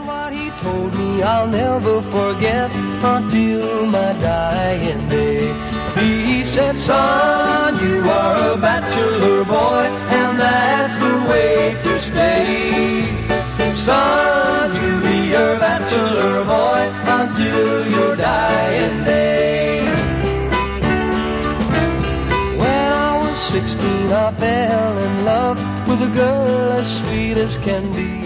what he told me I'll never forget until my dying day. He said, son, you are a bachelor boy, and that's the way to stay. Son, you be a bachelor boy until your dying day. When I was 16, I fell in love with a girl as sweet as can be.